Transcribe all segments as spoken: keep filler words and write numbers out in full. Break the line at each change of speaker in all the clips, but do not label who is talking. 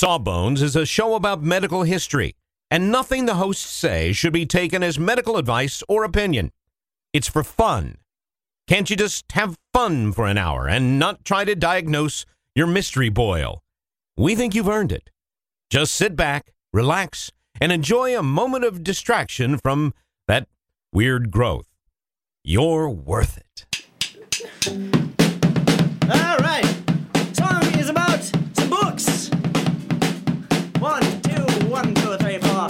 Sawbones is a show about medical history, and nothing the hosts say should be taken as medical advice or opinion. It's for fun. Can't you just have fun for an hour and not try to diagnose your mystery boil? We think you've earned it. Just sit back, relax, and enjoy a moment of distraction from that weird growth. You're worth it.
All right. Song is about some books. One, two, one, two, three, four.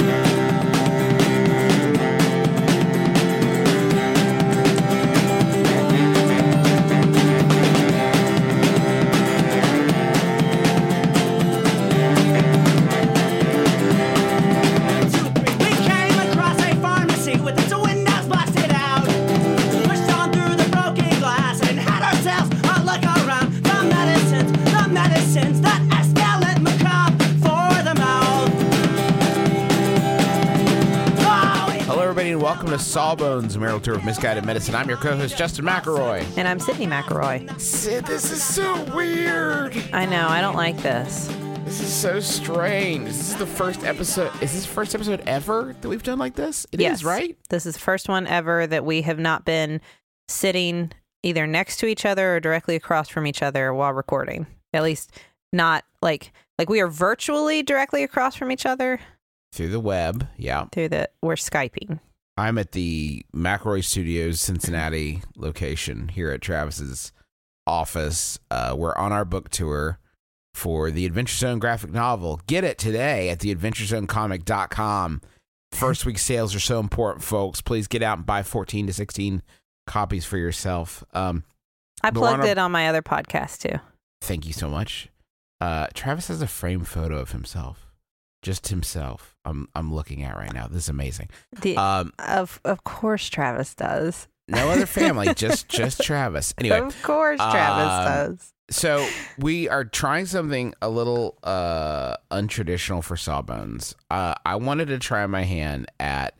Welcome to Sawbones, a marital tour of misguided medicine. I'm your co-host, Justin McElroy.
And I'm Sydney McElroy.
Sid, this is so weird.
I know, I don't like this.
This is so strange. This is the first episode. Is this the first episode ever that we've done like this? It
yes.
is, right?
This is the first one ever that we have not been sitting either next to each other or directly across from each other while recording. At least not like, like we are virtually directly across from each other.
Through the web, yeah.
Through the, we're Skyping.
I'm at the McElroy Studios Cincinnati location here at Travis's office. Uh, we're on our book tour for the Adventure Zone graphic novel. Get it today at the adventure zone comic dot com. First week sales are so important, folks. Please get out and buy fourteen to sixteen copies for yourself. Um,
I plugged our, it on my other podcast, too.
Thank you so much. Uh, Travis has a framed photo of himself. Just himself. I'm I'm looking at right now. This is amazing.
The, um, of of course, Travis does.
No other family, just just Travis. Anyway,
of course, Travis
uh,
does.
So we are trying something a little uh, untraditional for Sawbones. Uh, I wanted to try my hand at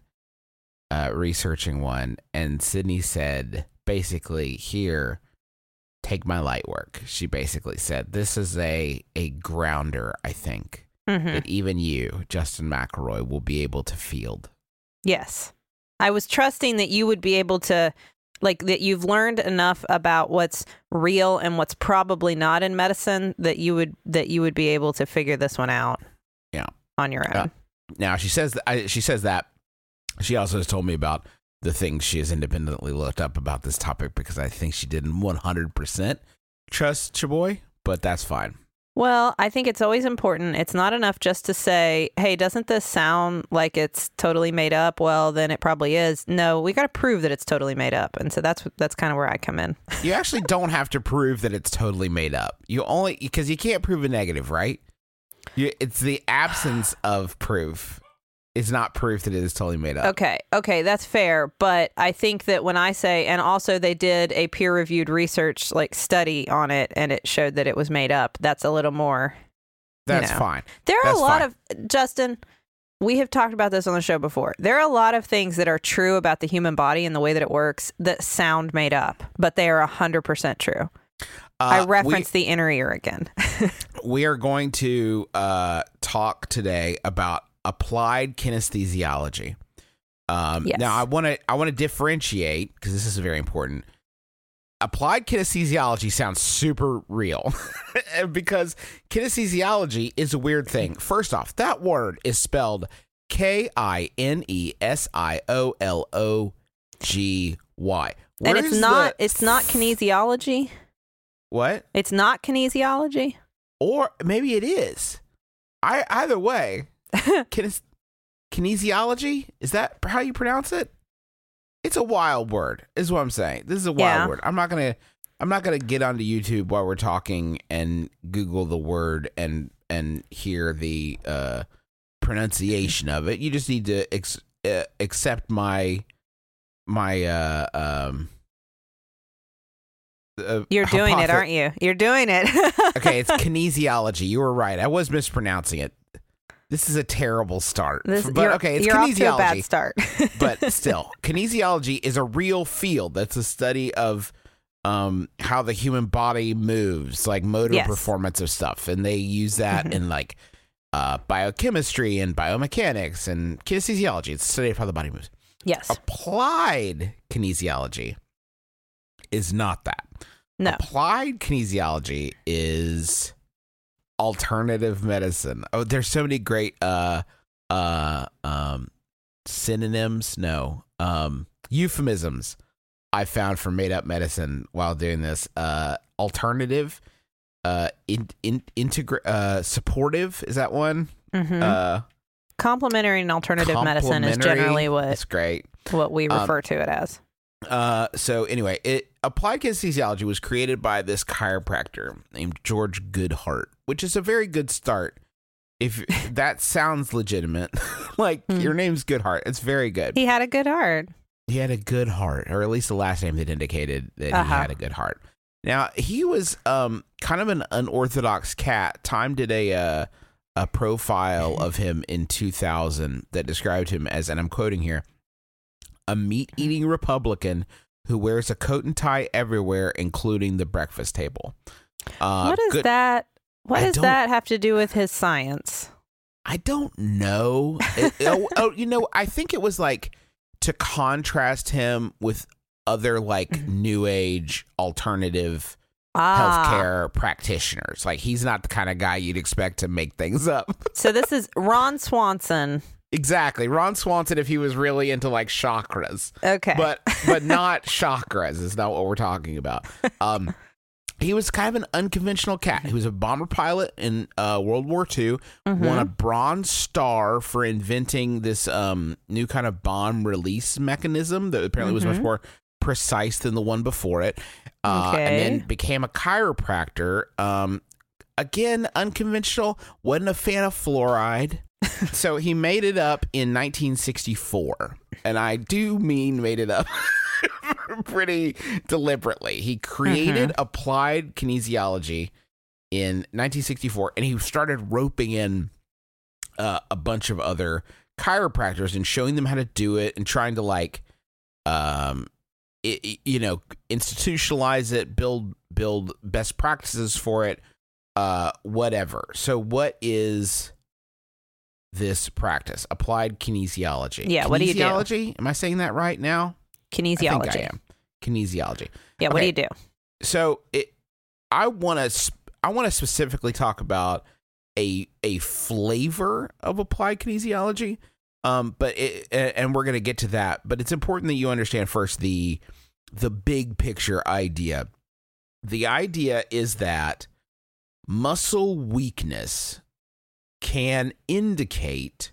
uh, researching one, and Sydney said, basically, here, take my light work. She basically said, this is a a grounder, I think. Mm-hmm. That even you, Justin McElroy, will be able to field.
Yes. I was trusting that you would be able to, like, that you've learned enough about what's real and what's probably not in medicine that you would that you would be able to figure this one out.
Yeah.
On your own.
Uh, now she says that I, she says that she also has told me about the things she has independently looked up about this topic because I think she didn't one hundred percent trust Chaboy, but that's fine.
Well, I think it's always important. It's not enough just to say, hey, doesn't this sound like it's totally made up? Well, then it probably is. No, we got to prove that it's totally made up. And so that's that's kind of where I come in.
You actually don't have to prove that it's totally made up. You only, because you can't prove a negative, right? You, it's the absence of proof. It's not proof that it is totally made up.
Okay. Okay. That's fair. But I think that when I say, and also they did a peer reviewed research like study on it and it showed that it was made up. That's a little more.
That's
you know.
fine.
There are
That's
a lot
fine.
of, Justin, we have talked about this on the show before. There are a lot of things that are true about the human body and the way that it works that sound made up, but they are one hundred percent true. Uh, I reference we, the inner ear again.
We are going to uh, talk today about applied kinesthesiology. Um,
yes.
Now, I want to I want to differentiate because this is very important. Applied kinesthesiology sounds super real because kinesthesiology is a weird thing. First off, that word is spelled K I N E S I O L O G Y.
And it's not the, it's not kinesiology.
What?
It's not kinesiology?
Or maybe it is. I either way. Kines- kinesiology? Is that how you pronounce it? It's a wild word, is what I'm saying. This is a wild
yeah.
word. I'm not gonna I'm not gonna get onto YouTube while we're talking and Google the word and and hear the uh, pronunciation of it. You just need to ex- uh, accept my my uh, um Uh,
You're doing
hypothet-
it, aren't you? You're doing it.
Okay, it's kinesiology. You were right. I was mispronouncing it. This is a terrible start.
This,
but
you're,
okay, it's
you're
kinesiology.
off to a bad start.
But still, kinesiology is a real field. That's a study of um, how the human body moves, like motor
yes.
performance of stuff. And they use that mm-hmm. in like uh, biochemistry and biomechanics and kinesiology. It's the study of how the body moves.
Yes.
Applied kinesiology is not that.
No.
Applied kinesiology is alternative medicine. Oh, there's so many great uh uh um synonyms, no, um euphemisms I found for made up medicine while doing this. Uh alternative, uh in, in integra- uh supportive, is that one?
Mm-hmm.
Uh
complementary and alternative medicine is generally what
That's great.
what we refer
um,
to it as.
Uh, so anyway, it applied kinesiology was created by this chiropractor named George Goodhart, which is a very good start. If that sounds legitimate, like
Hmm.
your name's Goodhart, it's very good.
He had a good heart.
He had a good heart, or at least the last name that indicated that
Uh-huh.
he had a good heart. Now he was um kind of an unorthodox cat. Time did a uh, a profile of him in two thousand that described him as, and I'm quoting here, a meat-eating Republican who wears a coat and tie everywhere, including the breakfast table. Uh,
what does
good-
that? What
I
does
don't-
that have to do with his science?
I don't know. It- oh, oh, you know, I think it was like to contrast him with other like new age alternative
Ah,
healthcare practitioners. Like he's not the kind of guy you'd expect to make things up.
so this is Ron Swanson.
Exactly. Ron Swanson, if he was really into like chakras,
Okay,
but but not chakras is not what we're talking about. Um, he was kind of an unconventional cat. He was a bomber pilot in uh, World War Two,
Mhm.
won a Bronze Star for inventing this um, new kind of bomb release mechanism that apparently was much
Mhm.
more precise than the one before it. Uh,
Okay.
And then became a chiropractor. Um, again, unconventional, wasn't a fan of fluoride. So he made it up in nineteen sixty-four. And I do mean made it up pretty deliberately. He created
Mm-hmm.
applied kinesiology in nineteen sixty-four, and he started roping in uh, a bunch of other chiropractors and showing them how to do it and trying to like, um, it, it- you know, institutionalize it, build build best practices for it, uh, whatever. So, what is this practice? Applied kinesiology.
Yeah, what do you do?
Kinesiology? Am I saying that right now? I
kinesiology.
think I am. Kinesiology.
Yeah, what
Okay.
do you do?
So it, I want to, sp- I want to specifically talk about a a flavor of applied kinesiology. Um, but it, a- and we're going to get to that. But it's important that you understand first the the big picture idea. The idea is that muscle weakness can indicate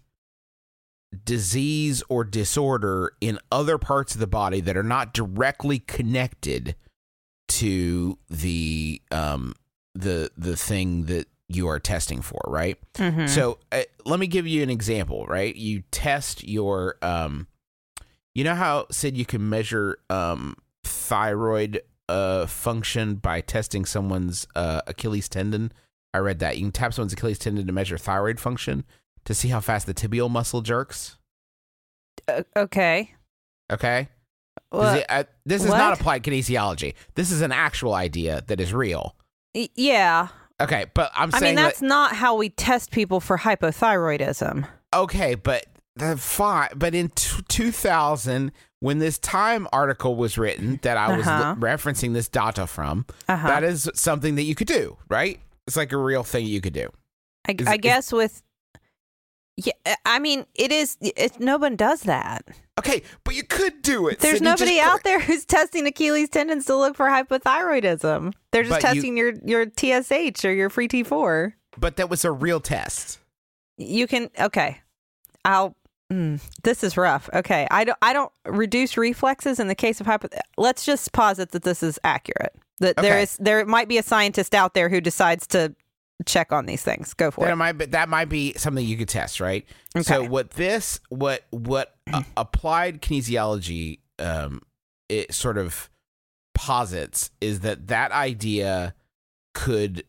disease or disorder in other parts of the body that are not directly connected to the um the the thing that you are testing for, right?
Mhm.
So uh, let me give you an example, right? You test your um you know how Sid you can measure um thyroid uh function by testing someone's uh Achilles tendon. I read that. You can tap someone's Achilles tendon to measure thyroid function to see how fast the tibial muscle jerks.
Uh, okay.
Okay? Does
Well,
it- uh, this is not
what?
applied kinesiology. This is an actual idea that is real.
y- yeah.
Okay, but I'm
I
saying
mean, that's
that,
not how we test people for hypothyroidism.
okay, but the fine, but in t- two thousand, when this Time article was written that I was
Uh-huh.
li- referencing this data from,
Uh-huh.
that is something that you could do, right? It's like a real thing you could do.
I,
is-
I
is-
guess with. Yeah, I mean, it is. It, no one does that.
Okay, but you could do it.
There's
Sydney,
nobody
just-
out there who's testing Achilles tendons to look for hypothyroidism. They're just
But you-
testing your your T S H or your free T four.
But that was a real test.
You can okay. I'll. Mm, this is rough. Okay, I don't. I don't reduce reflexes in the case of hypo. Let's just posit that this is accurate. That there
Okay.
is there might be a scientist out there who decides to check on these things. Go for
That
it.
might be, that might be something you could test, right? So
Okay.
what this what what uh, applied kinesiology um it sort of posits is that that idea could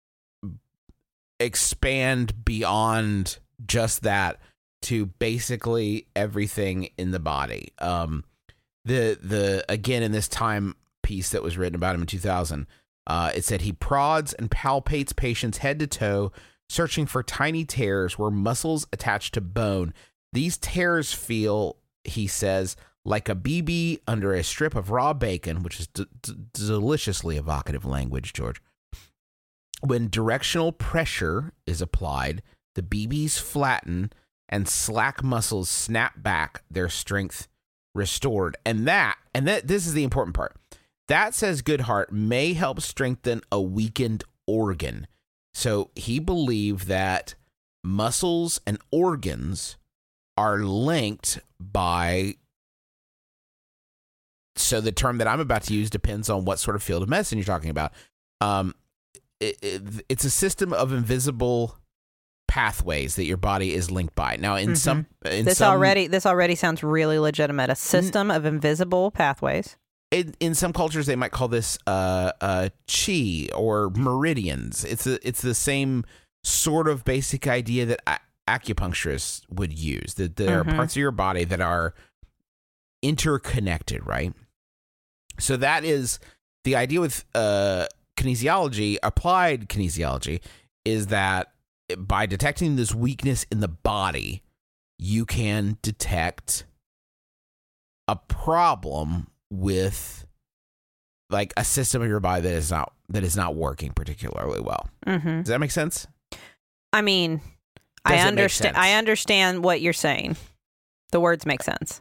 expand beyond just that to basically everything in the body. Um the the again in this Time piece that was written about him in two thousand, Uh, it said he prods and palpates patients head to toe searching for tiny tears where muscles attached to bone. These tears feel, he says, like a B B under a strip of raw bacon, which is d- d- deliciously evocative language, George. When directional pressure is applied, the B Bs flatten and slack muscles snap back, their strength restored. And that, and that, this is the important part. That, says Goodhart, may help strengthen a weakened organ. So he believed that muscles and organs are linked by, so the term that I'm about to use depends on what sort of field of medicine you're talking about. Um, it, it, it's a system of invisible pathways that your body is linked by. Now, in mm-hmm. some, in
this
some,
already this already sounds really legitimate. A system n- of invisible pathways.
In, in some cultures, they might call this uh, uh, chi or meridians. It's a, it's the same sort of basic idea that a- acupuncturists would use. That there mm-hmm. are parts of your body that are interconnected, right? So that is the idea with uh, kinesiology, applied kinesiology, is that by detecting this weakness in the body, you can detect a problem with like a system of your body that is not that is not working particularly well. Mm-hmm. Does that make sense?
I mean, Does I understand. I understand what you're saying. The words make sense.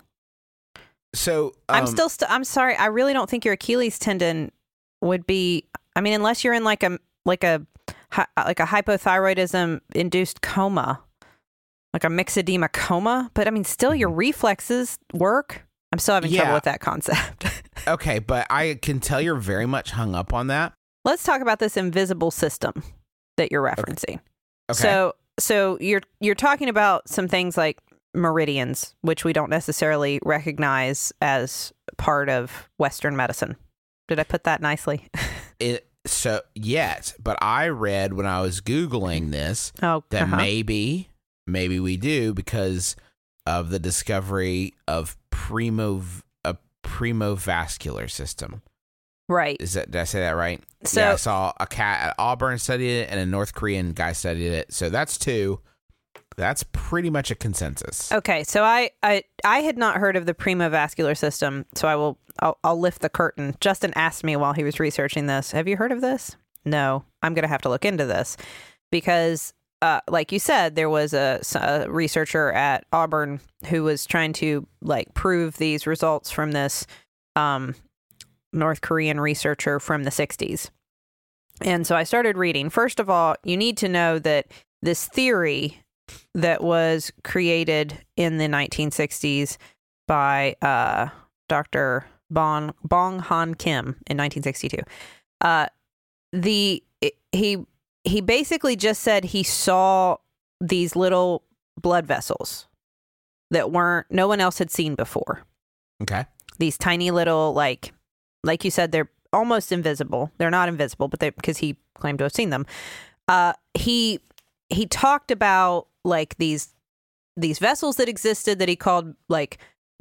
So um,
I'm still. St- I'm sorry. I really don't think your Achilles tendon would be. I mean, unless you're in like a like a like a hypothyroidism induced coma, like a myxedema coma. But I mean, still, your reflexes work. I'm still having yeah. trouble with that concept.
Okay, but I can tell you're very much hung up on that.
Let's talk about this invisible system that you're referencing.
Okay.
So, so you're you're talking about some things like meridians, which we don't necessarily recognize as part of Western medicine. Did I put that nicely?
It so yes, but I read when I was Googling this
oh,
that
uh-huh.
maybe maybe we do because of the discovery of primo a primovascular system.
Right.
Is that, did I say that right?
So,
yeah, I saw a cat at Auburn studied it and a North Korean guy studied it. So that's two. That's pretty much a consensus.
Okay, so I, I I had not heard of the primovascular system, so I will I'll, I'll lift the curtain. Justin asked me while he was researching this, have you heard of this? No, I'm going to have to look into this because Uh, like you said, there was a, a researcher at Auburn who was trying to like prove these results from this um, North Korean researcher from the sixties. And so I started reading. First of all, you need to know that this theory that was created in the nineteen sixties by uh, Doctor Bong, Bong Han Kim in nineteen sixty-two, uh, the it, he... He basically just said he saw these little blood vessels that weren't, no one else had seen before.
Okay.
These tiny little, like, like you said, they're almost invisible. They're not invisible, but they, because he claimed to have seen them. Uh, he, he talked about like these, these vessels that existed that he called like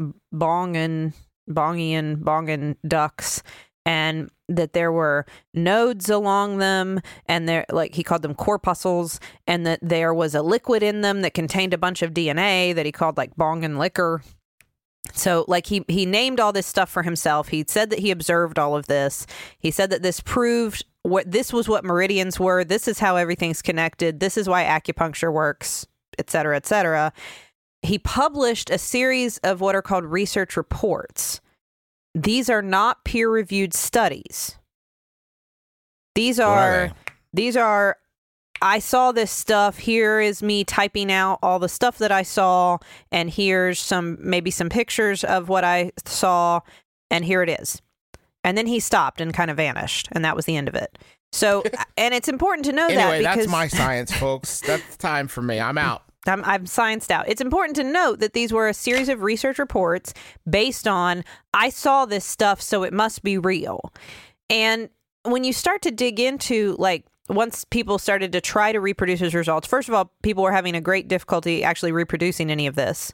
Bongan, Bongian, Bongan ducts. And that there were nodes along them, and there, like he called them corpuscles, and that there was a liquid in them that contained a bunch of D N A that he called like Bongan liquor. So, like he he named all this stuff for himself. He said that he observed all of this. He said that this proved what this was what meridians were. This is how everything's connected. This is why acupuncture works, et cetera, et cetera. He published a series of what are called research reports. These are not peer-reviewed studies. These are, these are, I saw this stuff. Here is me typing out all the stuff that I saw, and here's some, maybe some pictures of what I saw, and here it is. And then he stopped and kind of vanished, and that was the end of it. So, and it's important to know
anyway,
that because...
that's my science, folks. That's time for me. I'm out.
I'm, I'm scienced out. It's important to note that these were a series of research reports based on, I saw this stuff, so it must be real. And when you start to dig into, like, once people started to try to reproduce his results, first of all, people were having a great difficulty actually reproducing any of this.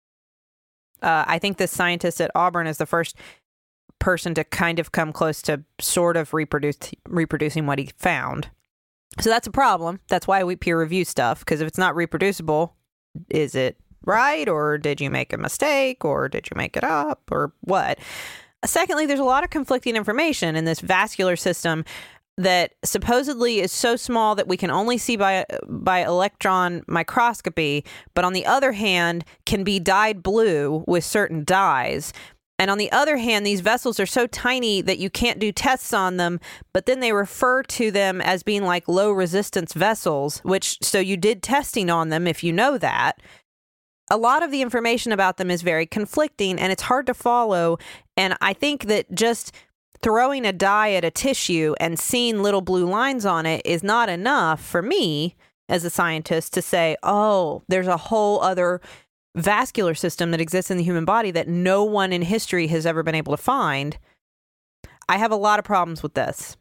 Uh, I think this scientist at Auburn is the first person to kind of come close to sort of reproduce reproducing what he found. So that's a problem. That's why we peer review stuff, because if it's not reproducible, is it right? Or did you make a mistake? Or did you make it up? Or what? Secondly, there's a lot of conflicting information in this vascular system that supposedly is so small that we can only see by by electron microscopy, but on the other hand, can be dyed blue with certain dyes. And on the other hand, these vessels are so tiny that you can't do tests on them, but then they refer to them as being like low resistance vessels, which, so you did testing on them if you know that. A lot of the information about them is very conflicting and it's hard to follow. And I think that just throwing a dye at a tissue and seeing little blue lines on it is not enough for me as a scientist to say, oh, there's a whole other vascular system that exists in the human body that no one in history has ever been able to find. I have a lot of problems with this.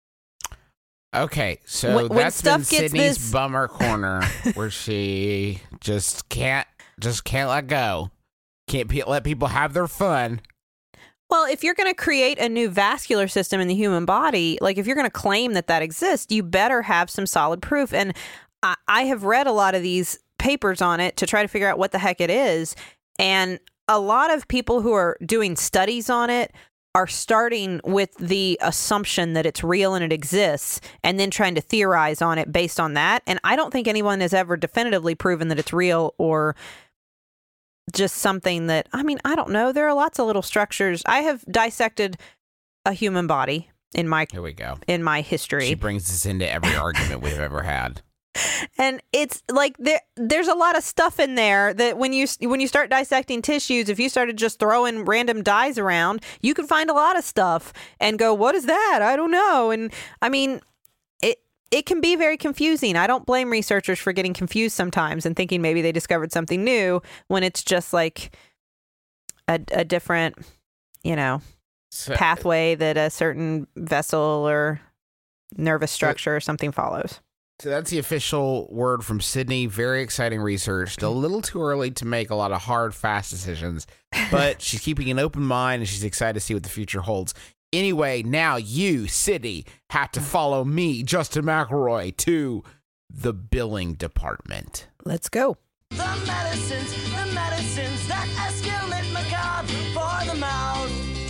Okay, so
when, when
that's been Sydney's
this...
bummer corner where she just can't just can't let go. Can't pe- let people have their fun.
Well, if you're going to create a new vascular system in the human body, like if you're going to claim that that exists, you better have some solid proof. And I, I have read a lot of these papers on it to try to figure out what the heck it is. And a lot of people who are doing studies on it are starting with the assumption that it's real and it exists and then trying to theorize on it based on that. And I don't think anyone has ever definitively proven that it's real or just something that, I mean, I don't know. There are lots of little structures. I have dissected a human body in my
Here we go.
in my history.
She brings this into every argument we've ever had.
And it's like there there's a lot of stuff in there that when you when you start dissecting tissues, if you started just throwing random dyes around, you could find a lot of stuff and go, what is that? I don't know. And I mean, it it can be very confusing. I don't blame researchers for getting confused sometimes and thinking maybe they discovered something new when it's just like a, a different, you know, so, pathway that a certain vessel or nervous structure or something follows.
So that's the official word from Sydney. Very exciting research. Still a little too early to make a lot of hard, fast decisions, but she's keeping an open mind and she's excited to see what the future holds. Anyway, now you, Sydney, have to follow me, Justin McElroy, to the billing department.
Let's go.
The medicines, the medicines that escalate macabre for the mouth.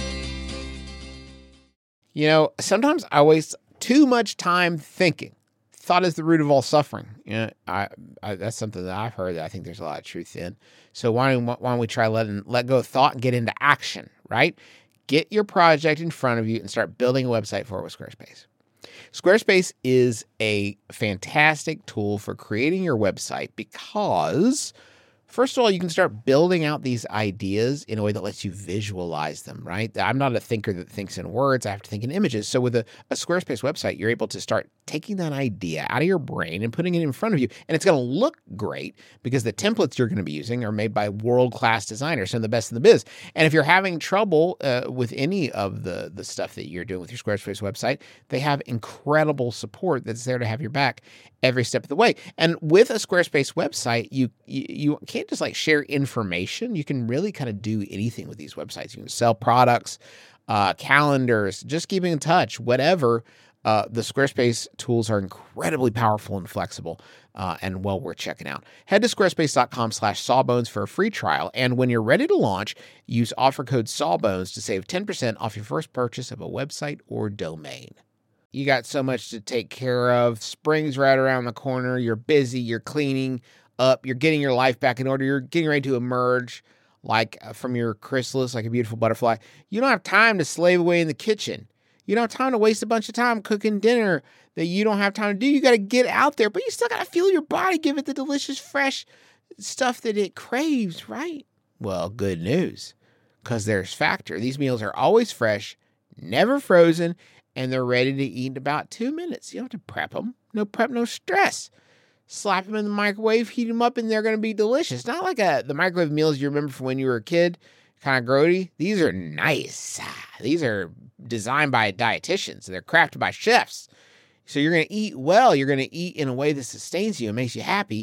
You know, sometimes I waste too much time thinking. Thought is the root of all suffering. You know, I, I that's something that I've heard that I think there's a lot of truth in. So why don't, why don't we try letting let go of thought and get into action, right? Get your project in front of you and start building a website for it with Squarespace. Squarespace is a fantastic tool for creating your website because, first of all, you can start building out these ideas in a way that lets you visualize them, right? I'm not a thinker that thinks in words. I have to think in images. So with a, a Squarespace website, you're able to start taking that idea out of your brain and putting it in front of you. And it's going to look great because the templates you're going to be using are made by world-class designers, some of the best in the biz. And if you're having trouble uh, with any of the, the stuff that you're doing with your Squarespace website, they have incredible support that's there to have your back every step of the way. And with a Squarespace website, you, you, you can't just like share information. You can really kind of do anything with these websites. You can sell products, uh, calendars, just keeping in touch, whatever. Uh, the Squarespace tools are incredibly powerful and flexible uh, and well worth checking out. Head to squarespace.com slash sawbones for a free trial. And when you're ready to launch, use offer code sawbones to save ten percent off your first purchase of a website or domain. You got so much to take care of. Spring's right around the corner. You're busy. You're cleaning up. You're getting your life back in order. You're getting ready to emerge like uh, from your chrysalis, like a beautiful butterfly. You don't have time to slave away in the kitchen. You don't have time to waste a bunch of time cooking dinner that you don't have time to do. You got to get out there, but you still got to fuel your body, give it the delicious, fresh stuff that it craves, right? Well, good news, because there's Factor. These meals are always fresh, never frozen, and they're ready to eat in about two minutes. You don't have to prep them. No prep, no stress. Slap them in the microwave, heat them up, and they're going to be delicious. Not like a, the microwave meals you remember from when you were a kid, kind of grody. These are nice. These are designed by dietitians. They're crafted by chefs. So you're going to eat well. You're going to eat in a way that sustains you and makes you happy.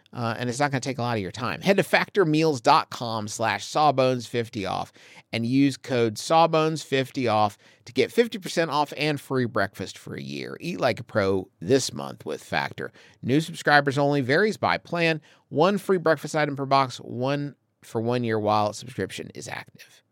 uh, and it's not going to take a lot of your time. Head to factormeals.com slash sawbones fifty off and use code sawbones fifty off to get fifty percent off and free breakfast for a year. Eat like a pro this month with Factor. New subscribers only, varies by plan. One free breakfast item per box, one for one year while subscription is active.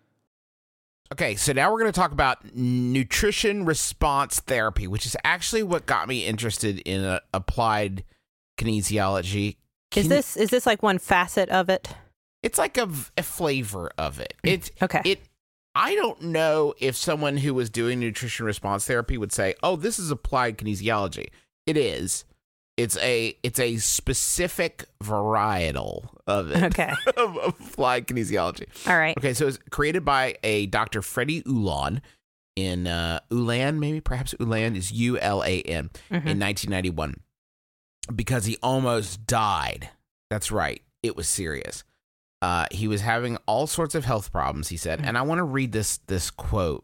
Okay, so now we're going to talk about nutrition response therapy, which is actually what got me interested in uh, applied kinesiology. Can
is this is this like one facet of it?
It's like a, a flavor of it. It's
okay.
It. I don't know if someone who was doing nutrition response therapy would say, "Oh, this is applied kinesiology." It is. It's a it's a specific varietal of it.
Okay.
of, of applied kinesiology.
All right.
Okay, so it's created by a Doctor Freddie Ulan in uh, Ulan, maybe perhaps Ulan is U L A N
mm-hmm.
in nineteen ninety-one because he almost died. That's right. It was serious. Uh, he was having all sorts of health problems, he said, and I want to read this this quote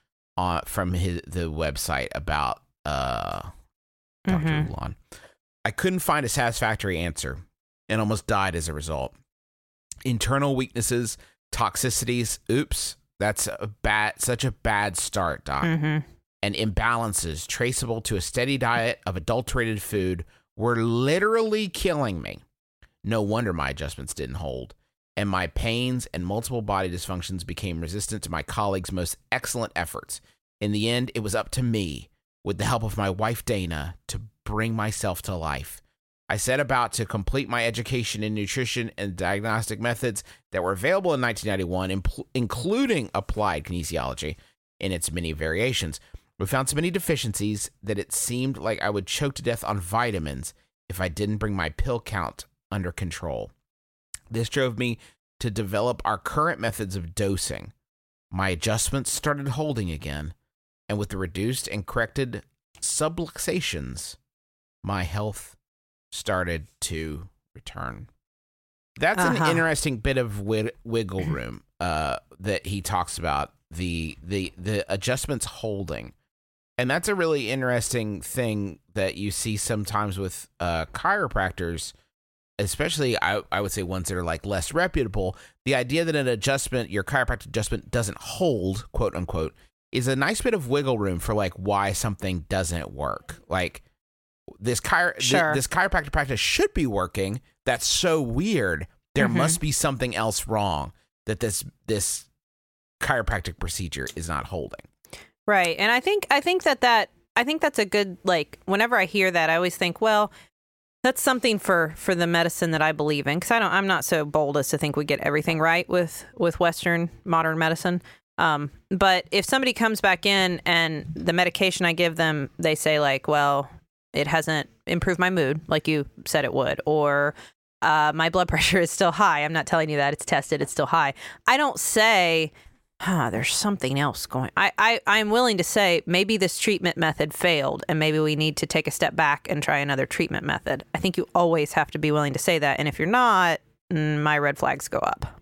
uh, from his the website about uh, Doctor
Mm-hmm.
Ulan. I couldn't find a satisfactory answer and almost died as a result. Internal weaknesses, toxicities, oops, that's a bad, such a bad start, Doc.
Mm-hmm.
And imbalances traceable to a steady diet of adulterated food were literally killing me. No wonder my adjustments didn't hold, and my pains and multiple body dysfunctions became resistant to my colleagues' most excellent efforts. In the end, it was up to me, with the help of my wife Dana, to bring myself to life. I set about to complete my education in nutrition and diagnostic methods that were available in nineteen ninety-one, impl- including applied kinesiology in its many variations. We found so many deficiencies that it seemed like I would choke to death on vitamins if I didn't bring my pill count under control. This drove me to develop our current methods of dosing. My adjustments started holding again, and with the reduced and corrected subluxations, my health started to return. That's
uh-huh.
an interesting bit of wig- wiggle room uh, that he talks about, the the the adjustments holding. And that's a really interesting thing that you see sometimes with uh, chiropractors, especially I, I would say ones that are like less reputable. The idea that an adjustment, your chiropractic adjustment doesn't hold, quote unquote, is a nice bit of wiggle room for like why something doesn't work. Like this chiro-
sure.
th- this chiropractic practice should be working. That's so weird. There
mm-hmm.
must be something else wrong that this this chiropractic procedure is not holding.
Right. And I think I think that that I think that's a good, like, whenever I hear that, I always think, well, that's something for for the medicine that I believe in, because I don't I'm not so bold as to think we get everything right with with Western modern medicine. Um, but if somebody comes back in and the medication I give them, they say like, well, it hasn't improved my mood like you said it would, or uh, my blood pressure is still high. I'm not telling you that. It's tested. It's still high. I don't say, huh, there's something else going. I, I, I'm willing to say maybe this treatment method failed and maybe we need to take a step back and try another treatment method. I think you always have to be willing to say that. And if you're not, my red flags go up.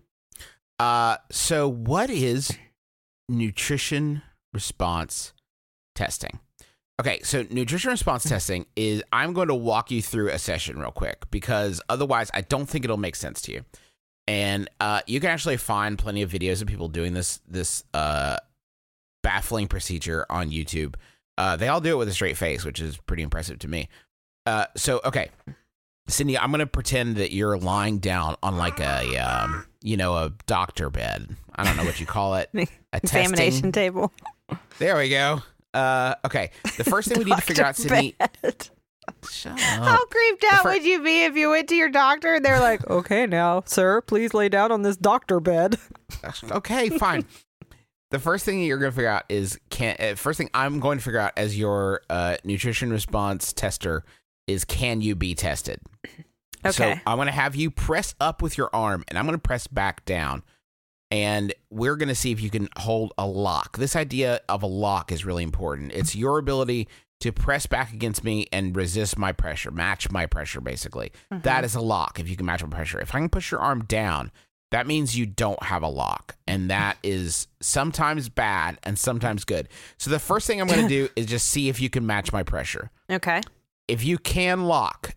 Uh, so what is nutrition response testing? Okay, so nutrition response testing is, I'm going to walk you through a session real quick because otherwise I don't think it'll make sense to you. And uh, you can actually find plenty of videos of people doing this this uh, baffling procedure on YouTube. Uh, they all do it with a straight face, which is pretty impressive to me. Uh, so, okay, Cindy, I'm going to pretend that you're lying down on like a, um, you know, a doctor bed. I don't know what you call it. A
examination
testing
table.
There we go. Uh, okay, the first thing we need to figure out, Sydney. Shut up.
How creeped out
fir-
would you be if you went to your doctor and they're like, okay, now, sir, please lay down on this doctor bed.
Okay, fine. The first thing you're going to figure out is, can uh, first thing I'm going to figure out as your uh, nutrition response tester is, can you be tested?
Okay.
So I'm going to have you press up with your arm, and I'm going to press back down. And we're going to see if you can hold a lock. This idea of a lock is really important. It's your ability to press back against me and resist my pressure, match my pressure, basically. Mm-hmm. That is a lock, if you can match my pressure. If I can push your arm down, that means you don't have a lock. And that is sometimes bad and sometimes good. So the first thing I'm going to do is just see if you can match my pressure.
Okay.
If you can lock,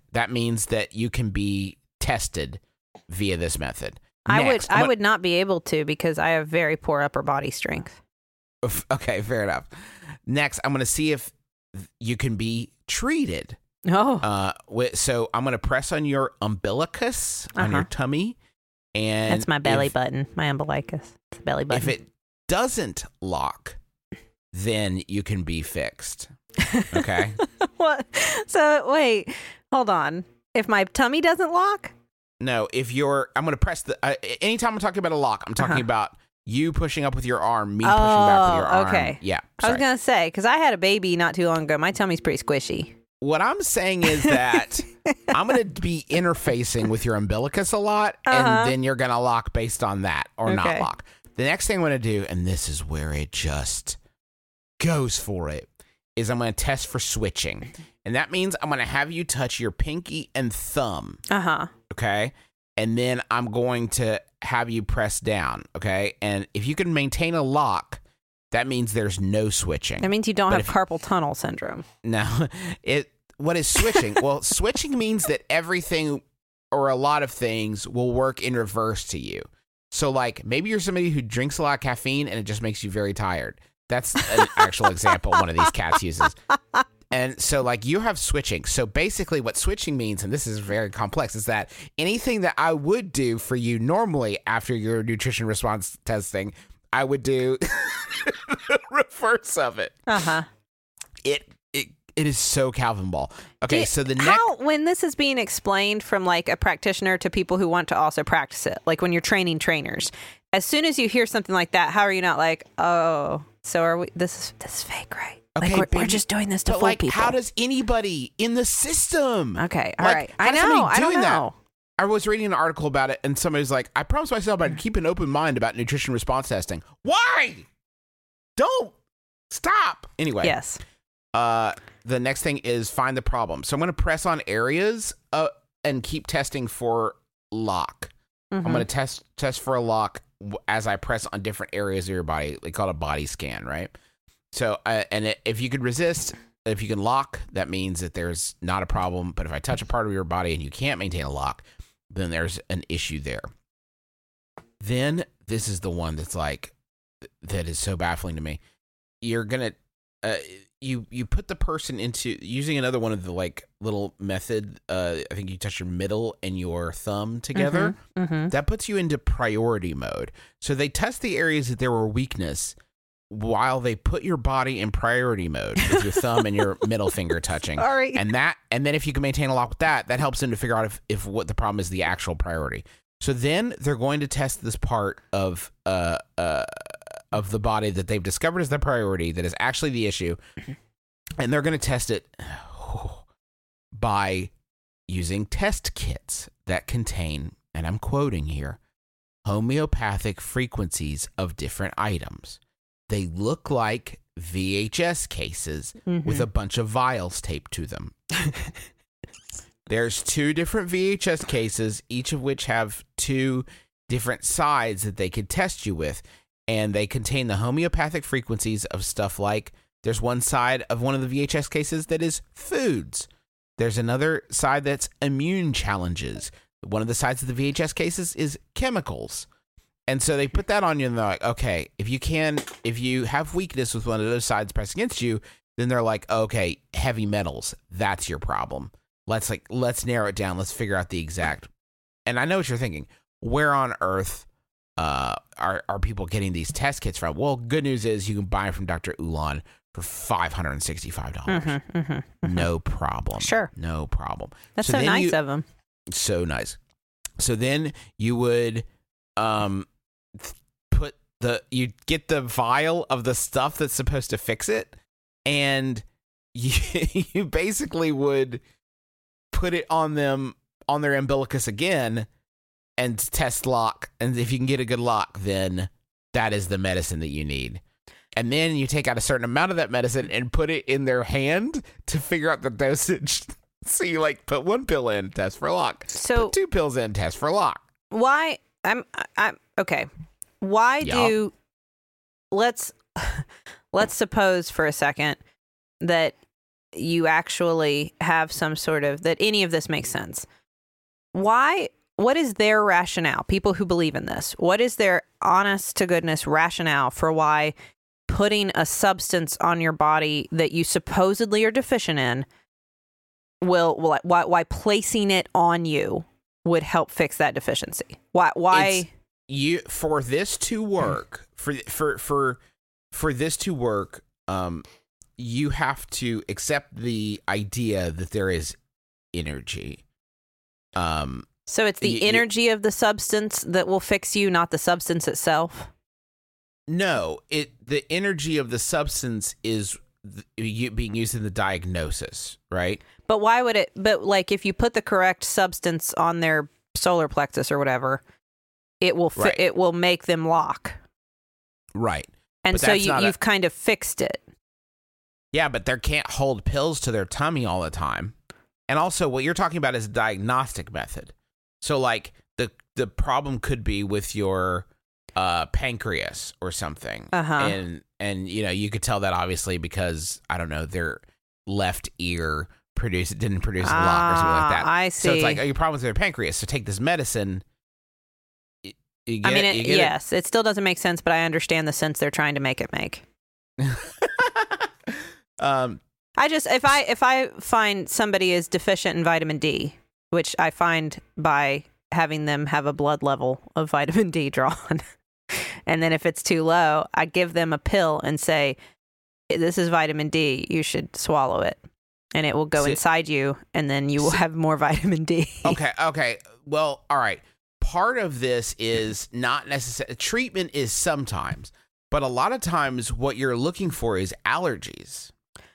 that means that you can be tested via this method.
I
Next,
would I
I'm
would not be able to because I have very poor upper body strength.
gonna- Okay, fair enough. Next, I'm going to see if you can be treated.
Oh,
Uh, wi- so I'm going to press on your umbilicus, on
Uh-huh.
your tummy. And
that's my belly
if,
button, my umbilicus. It's a belly button.
If it doesn't lock, then you can be fixed. Okay?
What? So wait, hold on. If my tummy doesn't lock,
No, if you're, I'm going to press the, uh, anytime I'm talking about a lock, I'm talking
Uh-huh.
about you pushing up with your arm, me pushing back with your
Oh,
arm.
okay.
Yeah.
I was
Sorry.
gonna say because I had a baby not too long ago. My tummy's pretty squishy.
What I'm saying is that I'm going to be interfacing with your umbilicus a lot,
Uh-huh.
and then you're going to lock based on that or not
Okay.
lock. The next thing I'm going to do, and this is where it just goes for it, is I'm going to test for switching. And that means I'm going to have you touch your pinky and thumb,
Uh huh.
okay? And then I'm going to have you press down, okay? And if you can maintain a lock, that means there's no switching.
That means you don't
But
have
if-
carpal tunnel syndrome.
No, it. What is switching? Well, switching means that everything or a lot of things will work in reverse to you. So, like, maybe you're somebody who drinks a lot of caffeine and it just makes you very tired. That's an actual example one of these cats uses. And so, like, you have switching. So, basically, what switching means, and this is very complex, is that anything that I would do for you normally after your nutrition response testing, I would do the reverse of it.
Uh huh.
It it it is so Calvin Ball. Okay,
Do-
so the next
How, when this is being explained from like a practitioner to people who want to also practice it, like when you're training trainers, as soon as you hear something like that, how are you not like, oh, so are we? This is this is fake, right?
Okay,
like we're, we're
baby,
just doing this to
but
fool
like,
people.
how does anybody in the system?
okay, all
like,
right.
how
I
does somebody
know. I don't
doing that?
know.
I was reading an article about it, and somebody's like, "I promised myself I'd keep an open mind about nutrition response testing." Why? Don't stop. Anyway,
Yes.
Uh, the next thing is find the problem. So I'm going to press on areas uh, and keep testing for lock.
Mhm.
I'm going to test test for a lock w- as I press on different areas of your body. They call it a body scan, right? So, uh, and it, if you could resist, if you can lock, that means that there's not a problem. But if I touch a part of your body and you can't maintain a lock, then there's an issue there. Then this is the one that's like, that is so baffling to me. You're going to, uh, you, you put the person into using another one of the like little method. Uh, I think you touch your middle and your thumb together.
Mm-hmm.
That puts you into priority mode. So they test the areas that there were weakness while they put your body in priority mode with your thumb and your middle finger touching.
Sorry.
And that, and then if you can maintain a lock with that, that helps them to figure out if, if what the problem is the actual priority. So then they're going to test this part of, uh, uh, of the body that they've discovered is the priority that is actually the issue. And they're going to test it by using test kits that contain, and I'm quoting here, homeopathic frequencies of different items. They look like V H S cases
Mhm.
with a bunch of vials taped to them. There's two different V H S cases, each of which have two different sides that they could test you with. And they contain the homeopathic frequencies of stuff like, there's one side of one of the V H S cases that is foods. There's another side that's immune challenges. One of the sides of the V H S cases is chemicals. And so they put that on you and they're like, okay, if you can, if you have weakness with one of those sides pressed against you, then they're like, okay, heavy metals, that's your problem. Let's like, let's narrow it down. Let's figure out the exact. And I know what you're thinking. Where on earth uh, are, are people getting these test kits from? Well, good news is you can buy them from Doctor Ulan for five hundred sixty-five dollars.
Mm-hmm, mm-hmm, mm-hmm.
No problem.
Sure.
No problem.
That's so,
then
nice
you-
of them.
So nice. So then you would um th- put the you get the vial of the stuff that's supposed to fix it, and you, you basically would put it on them on their umbilicus again and test lock. And if you can get a good lock, then that is the medicine that you need. And then you take out a certain amount of that medicine and put it in their hand to figure out the dosage. So you like put one pill in, test for lock.
So
Put two pills in, test for lock.
why I'm I'm okay. Why
Yup.
do let's let's suppose for a second that you actually have some sort of, that any of this makes sense. Why, what is their rationale? People who believe in this, what is their honest to goodness rationale for why putting a substance on your body that you supposedly are deficient in will, will why, why placing it on you would help fix that deficiency? Why, why?
It's, you, for this to work, for, for, for, for this to work, um, you have to accept the idea that there is energy. Um,
so it's the
y-
energy of the substance that will fix you, not the substance itself?
No, it the energy of the substance is th- being used in the diagnosis, right?
But why would it, but like if you put the correct substance on their solar plexus or whatever, it will fi-
Right.
it will make them lock.
Right.
And
But
so
that's
you,
not a-
you've kind of fixed it.
Yeah, but they can't hold pills to their tummy all the time. And also, what you're talking about is a diagnostic method. So, like, the the problem could be with your uh, pancreas or something.
Uh-huh.
And, and, you know, you could tell that, obviously, because, I don't know, their left ear produced, didn't produce a lot or something like that.
Ah, I
So, it's
see.
like, oh, your problem with their pancreas. So, take this medicine. Y- You get
I mean,
it?
it,
You get it?
yes, it still doesn't make sense, but I understand the sense they're trying to make it make.
um,
I just, if I if I find somebody is deficient in vitamin D, which I find by having them have a blood level of vitamin D drawn, and then if it's too low, I give them a pill and say, this is vitamin D, you should swallow it. And it will go
See-
inside you, and then you will
See-
have more vitamin D.
okay, okay. Well, all right. Part of this is not necessary. Treatment is sometimes, but a lot of times what you're looking for is allergies.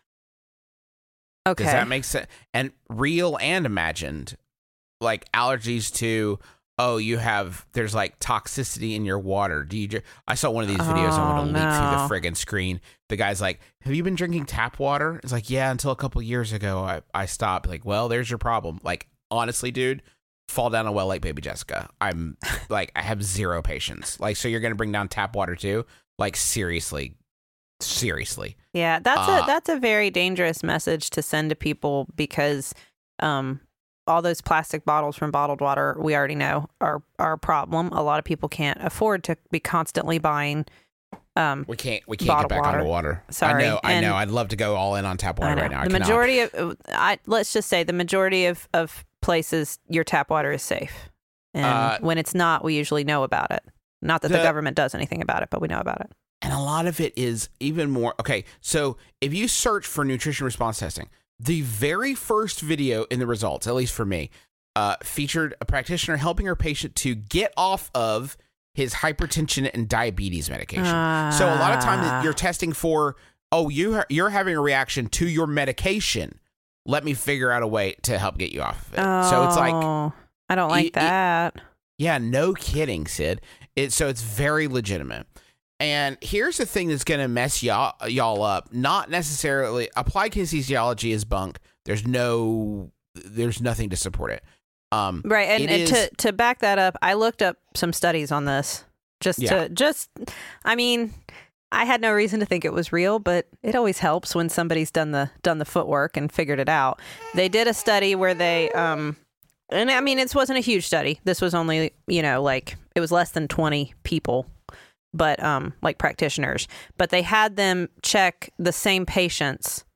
Okay.
Does that make sense? And real and imagined, like allergies to, oh, you have, there's like toxicity in your water. Do you, dr- I saw one of these videos. I want
Oh,
to leak
no.
through the friggin' screen. The guy's like, have you been drinking tap water? It's like, yeah, until a couple years ago, I, I stopped. Like, well, there's your problem. Like, honestly, dude, fall down a well like baby Jessica. I'm like, I have zero patience. Like, so you're going to bring down tap water too? Like, seriously, seriously.
Yeah, that's
Uh,
a that's a very dangerous message to send to people because um, all those plastic bottles from bottled water, we already know are are a problem. A lot of people can't afford to be constantly buying. Um,
We can't, we can't
Bottled
get back
water.
onto water.
Sorry,
I know, I
and-
know. I'd love to go all in on tap
I
water
know.
right now. I
the
cannot.
majority of I let's just say the majority of, of places your tap water is safe, and
Uh,
when it's not, we usually know about it. Not that the,
the-
government does anything about it, but we know about it.
And a lot of it is even more. Okay, so if you search for nutrition response testing, the very first video in the results, at least for me, uh, featured a practitioner helping her patient to get off of his hypertension and diabetes medication. So a lot of
Ah.
times you're testing for, oh, you ha- you're having a reaction to your medication. Let me figure out a way to help get you off of it. So it's like,
Oh, I don't like
y- y-
that.
yeah, no kidding, Sid. It, so it's very legitimate. And here's the thing that's going to mess y'all, y'all up. Not necessarily applied kinesiology is bunk. There's no, there's nothing to support it. Um,
Right, and,
it
and
is-
to to back that up, I looked up some studies on this. Just
Yeah.
to just, I mean, I had no reason to think it was real, but it always helps when somebody's done the done the footwork and figured it out. They did a study where they, um, and I mean, it wasn't a huge study. This was only, you know, like it was less than twenty people, but um, like practitioners. But they had them check the same patients,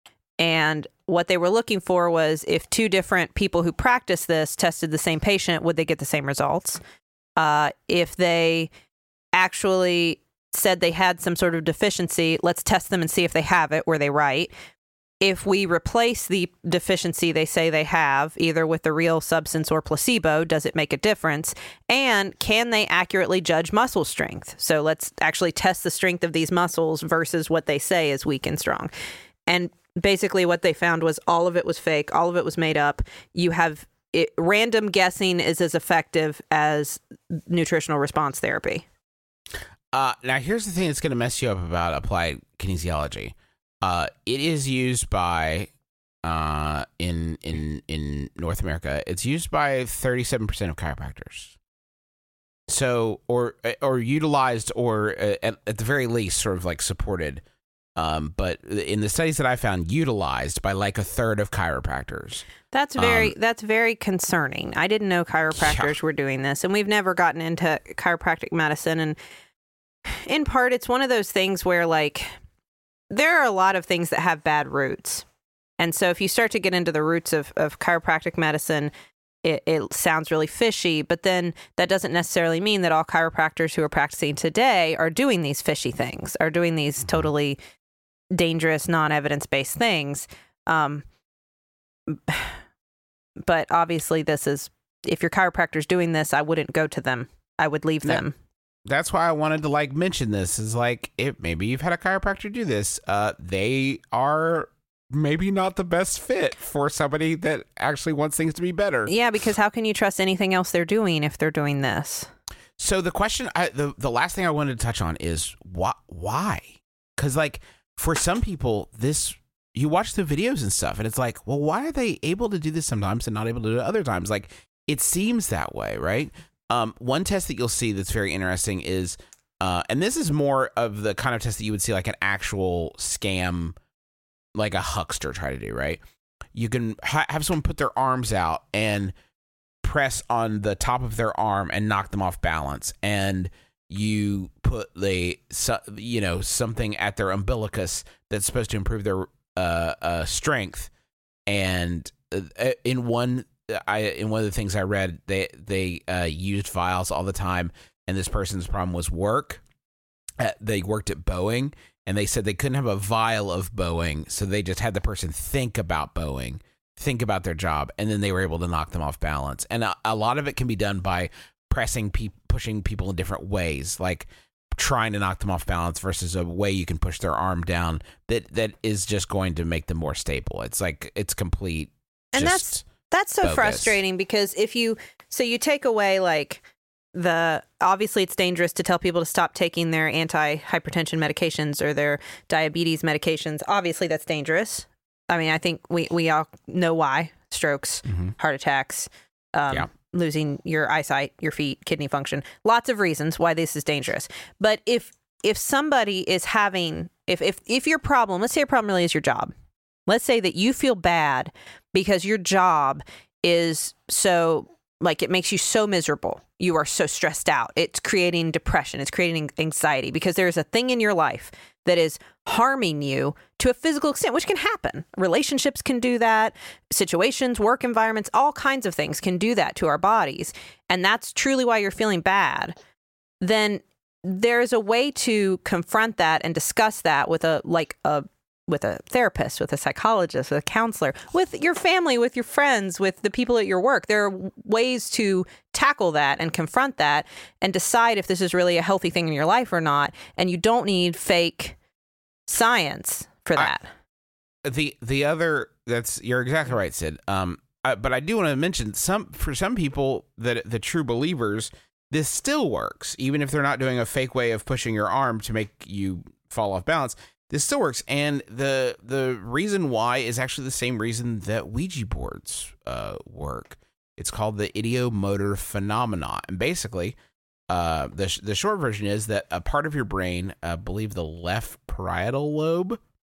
and what they were looking for was if two different people who practiced this tested the same patient, would they get the same results? Uh, if they actually said they had some sort of deficiency, let's test them and see if they have it. Were they right? If we replace the deficiency they say they have, either with the real substance or placebo, does it make a difference? And can they accurately judge muscle strength? So let's actually test the strength of these muscles versus what they say is weak and strong. And basically what they found was all of it was fake. All of it was made up. You have it, random guessing is as effective as nutritional response therapy.
Uh, now, here's the thing that's going to mess you up about applied kinesiology. Uh, it is used by uh, in in in North America. It's used by thirty-seven percent of chiropractors. So, or or utilized, or uh, at, at the very least, sort of like supported Um, but in the studies that I found, utilized by like a third of chiropractors.
That's very
Um,
that's very concerning. I didn't know chiropractors
Yeah.
were doing this, and we've never gotten into chiropractic medicine. And in part, it's one of those things where, like, there are a lot of things that have bad roots. And so if you start to get into the roots of, of chiropractic medicine, it, it sounds really fishy. But then that doesn't necessarily mean that all chiropractors who are practicing today are doing these fishy things, are doing these
Mm-hmm.
totally dangerous, non-evidence-based things. Um, but obviously this is, if your chiropractor's doing this, I wouldn't go to them. I would leave
No.
them.
That's why I wanted to like mention this is like, if maybe you've had a chiropractor do this, uh, they are maybe not the best fit for somebody that actually wants things to be better.
Yeah, because how can you trust anything else they're doing if they're doing this?
So the question, I, the the last thing I wanted to touch on is why? Why? Because like for some people, this you watch the videos and stuff, and it's like, well, why are they able to do this sometimes and not able to do it other times? Like it seems that way, right? Um, one test that you'll see that's very interesting is, uh, and this is more of the kind of test that you would see like an actual scam, like a huckster try to do, right? You can ha- have someone put their arms out and press on the top of their arm and knock them off balance, and you put the so, you know something at their umbilicus that's supposed to improve their uh, uh, strength. And uh, in one, I in one of the things I read, they they uh, used vials all the time, and this person's problem was work. Uh, they worked at Boeing, and they said they couldn't have a vial of Boeing, so they just had the person think about Boeing, think about their job, and then they were able to knock them off balance. And a, a lot of it can be done by pressing, pe- pushing people in different ways, like trying to knock them off balance versus a way you can push their arm down that that is just going to make them more stable. It's like it's complete.
And
just
That's so
bogus.
frustrating because if you, so you take away like the, obviously it's dangerous to tell people to stop taking their anti-hypertension medications or their diabetes medications. Obviously that's dangerous. I mean, I think we, we all know why. Strokes,
Mm-hmm.
heart attacks, um,
Yeah.
losing your eyesight, your feet, kidney function. Lots of reasons why this is dangerous. But if if somebody is having, if if if your problem, let's say your problem really is your job. Let's say that you feel bad because your job is so, like, it makes you so miserable. You are so stressed out. It's creating depression. It's creating anxiety because there's a thing in your life that is harming you to a physical extent, which can happen. Relationships can do that. Situations, work environments, all kinds of things can do that to our bodies. And that's truly why you're feeling bad. Then there's a way to confront that and discuss that with a, like a, with a therapist, with a psychologist, with a counselor, with your family, with your friends, with the people at your work. There are ways to tackle that and confront that and decide if this is really a healthy thing in your life or not. And you don't need fake science for that.
I, the the other that's you're exactly right, Sid. Um, I, but I do want to mention some for some people that the true believers, this still works, even if they're not doing a fake way of pushing your arm to make you fall off balance. This still works, and the the reason why is actually the same reason that Ouija boards uh, work. It's called the ideomotor phenomena, and basically, uh, the sh- the short version is that a part of your brain, I believe the left parietal lobe,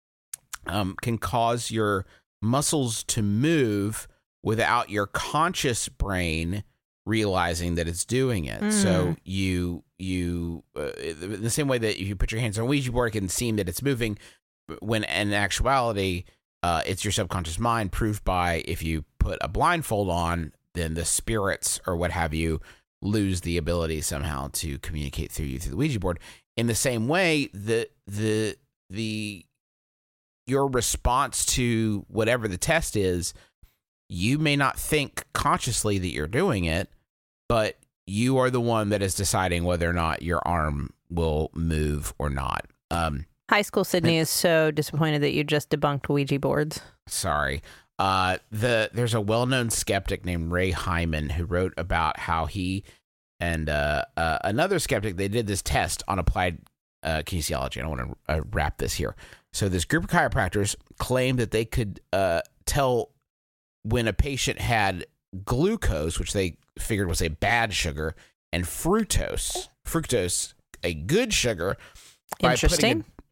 um, can cause your muscles to move without your conscious brain realizing that it's doing it.
Mm.
So you you uh, in the same way that if you put your hands on a Ouija board, it can seem that it's moving, when in actuality, uh, it's your subconscious mind. Proved by if you put a blindfold on, then the spirits or what have you lose the ability somehow to communicate through you through the Ouija board. In the same way, the the the your response to whatever the test is, you may not think consciously that you're doing it, but you are the one that is deciding whether or not your arm will move or not. Um,
High school Sydney is so disappointed that you just debunked Ouija boards.
sorry. Uh, the there's a well-known skeptic named Ray Hyman who wrote about how he and uh, uh, another skeptic, they did this test on applied uh, kinesiology. I don't want to uh, wrap this here. So this group of chiropractors claimed that they could uh, tell when a patient had glucose, which they figured was a bad sugar, and fructose, fructose, a good sugar, by putting
Interesting.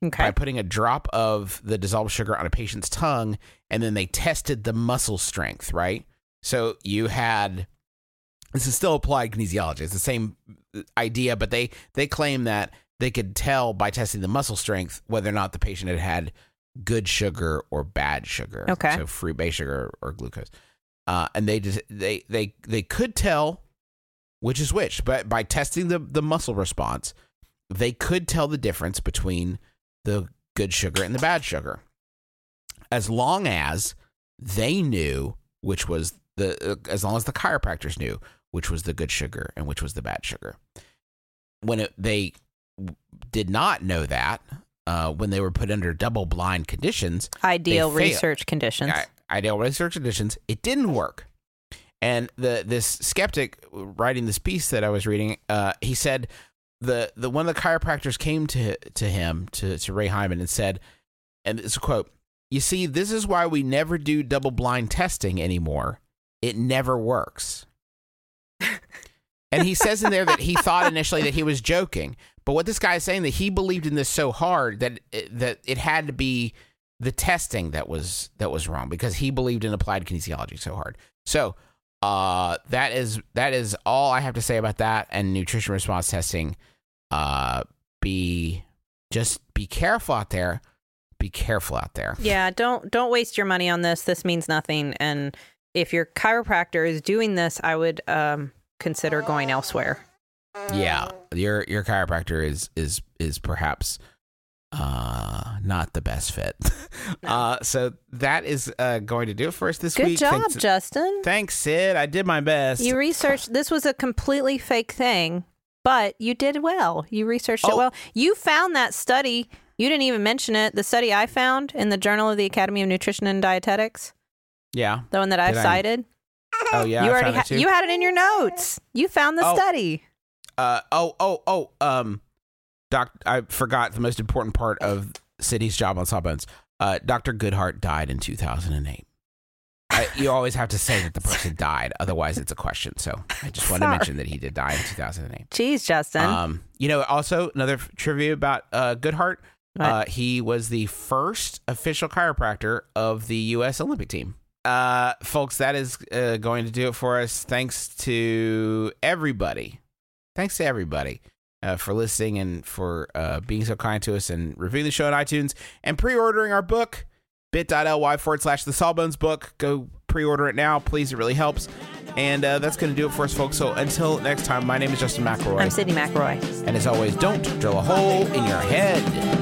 Okay.
by putting a drop of the dissolved sugar on a patient's tongue, and then they tested the muscle strength, right? So you had, this is still applied kinesiology. It's the same idea, but they, they claim that they could tell by testing the muscle strength whether or not the patient had had good sugar or bad sugar.
Okay.
So free base sugar or glucose. Uh, and they just, they, they, they could tell which is which, but by testing the, the muscle response, they could tell the difference between the good sugar and the bad sugar, as long as they knew which was the, uh, as long as the chiropractors knew which was the good sugar and which was the bad sugar. When it, they did not know that, uh, when they were put under double blind conditions,
ideal research conditions,
I, ideal research conditions, it didn't work. And the this skeptic writing this piece that I was reading, uh, he said the the one of the chiropractors came to to him to to Ray Hyman and said, and it's a quote, "You see, this is why we never do double blind testing anymore. It never works." And he says in there that he thought initially that he was joking, but what this guy is saying, that he believed in this so hard that it, that it had to be the testing that was that was wrong, because he believed in applied kinesiology so hard. So uh, that is that is all I have to say about that and nutrition response testing. Uh, be just be careful out there. Be careful out there.
Yeah, don't don't waste your money on this. This means nothing. And if your chiropractor is doing this, I would um, consider going elsewhere.
Yeah, your your chiropractor is is is perhaps uh, not the best fit.
No.
Uh, so that is uh, going to do it for us this
Good
week.
job,
Thanks,
Justin.
Thanks, Sid. I did my best.
You researched. This was a completely fake thing, but you did well. You researched
Oh.
it well. You found that study. You didn't even mention it. The study I found in the Journal of the Academy of Nutrition and Dietetics,
Yeah.
the one that I
Did I-
cited.
Oh yeah.
you
I
already
found
ha-
it too.
you had it in your notes. You found the
Oh.
study.
Uh oh oh oh um, doc. I forgot the most important part of Sidney's job on Sawbones. Uh, Doctor Goodhart died in two thousand eight. I, you always have to say that the person died, otherwise it's a question. So I just wanted to
Sorry.
mention that he did die in two thousand eight.
Jeez, Justin.
Um, you know, also another f- trivia about uh, Goodhart.
What?
Uh, he was the first official chiropractor of the U S Olympic team. Uh, folks, that is uh, going to do it for us. Thanks to everybody. Thanks to everybody uh, for listening and for uh, being so kind to us and reviewing the show on iTunes and pre-ordering our book, bit.ly forward slash the Sawbones book. Go pre-order it now, please. It really helps. And uh, that's going to do it for us, folks. So until next time, my name is Justin McElroy.
I'm Sydney McElroy.
And as always, don't drill a hole in your head.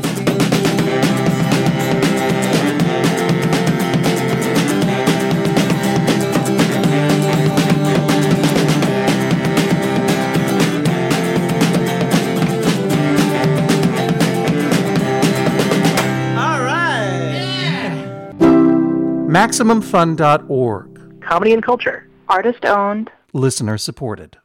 All right.
Maximum Fun dot org.
Comedy and culture. Artist owned.
Listener supported.